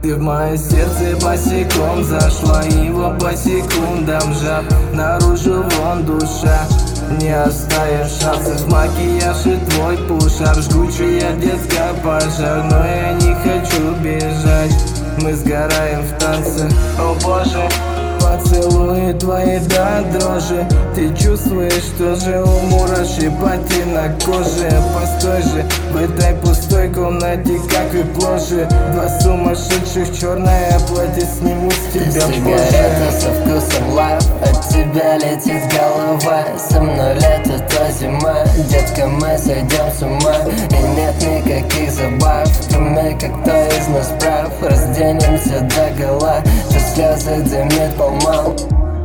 Ты в мое сердце босиком зашла, его по секундам жар. Наружу вон душа, не оставив шансов. Макияж и твой пушар, жгучая детская пожар. Но я не хочу бежать, мы сгораем в танце. О боже, поцелуи твои до дрожи. Ты чувствуешь, что же у мураши пати на коже. Постой же в этой пустой комнате, как и пложе. Два сумасшедших, черное платье, сниму с тебя позже. Сигарета со вкусом лав, от тебя летит голова. Со мной лето, то зима, детка, мы сойдем с ума. И нет никаких забав, кроме как кто из нас прав. Разденемся догола, что слезы дымит полмал.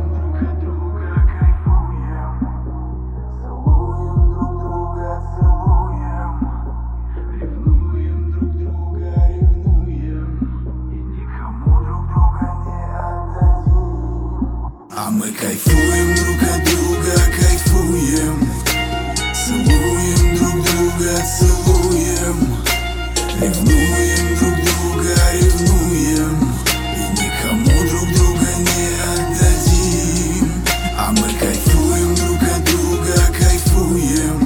А мы кайфуем друг от друга, кайфуем. Целуем друг друга, целуем. Ревнуем друг друга, ревнуем. И никому друг друга не отдадим. А мы кайфуем друг от друга, кайфуем.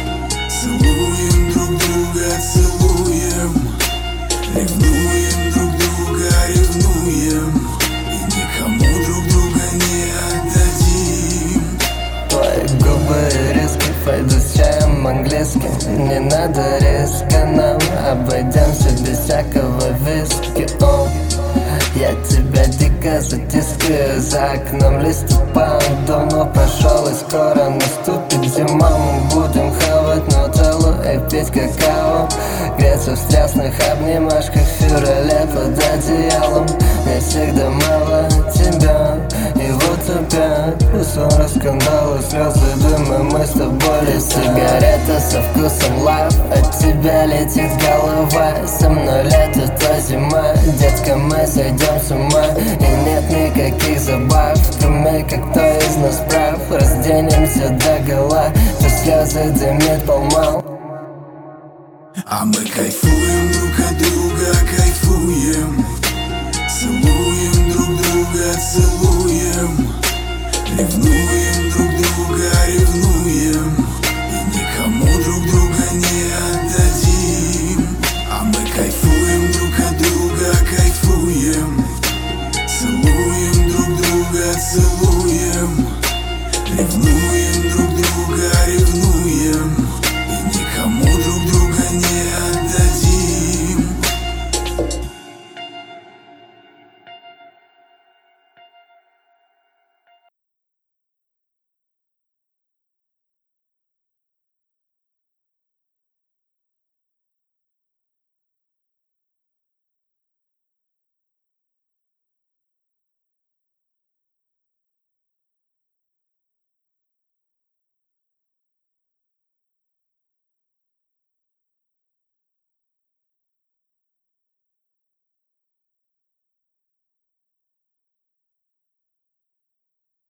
Целуем друг друга, целуем. Ревнуем друг друга, ревнуем. И никому друг друга не отдадим. Твои губы риски, пойду с чаем английским. Не надо риска, нам обойдемся без всякого виски. Я тебя дико затискаю, за окном листопад давно прошел и скоро наступит зима. Мы будем хавать нутеллу и пить какао, греться в страстных обнимашках в феврале под одеялом. Мне всегда мало тебя, и вот опять ссоры, скандалы, слезы, дымы, мы с тобой летим. Сигарета со вкусом лав, от тебя летит голова. Со мной лето, то зима, детка, мы сойдем с ума. И нет никаких забав, кроме как кто из нас прав. Разденемся догола, то слезы дымит полмал. А мы кайфуем друг от друга, кайфуем. Целуем друг друга, целуем. Ревнуем друг друга, ревнуем. И никому друг друга не отдадим. А мы кайфуем друг от друга, кайфуем. Целуем друг друга, целуем. Ревнуем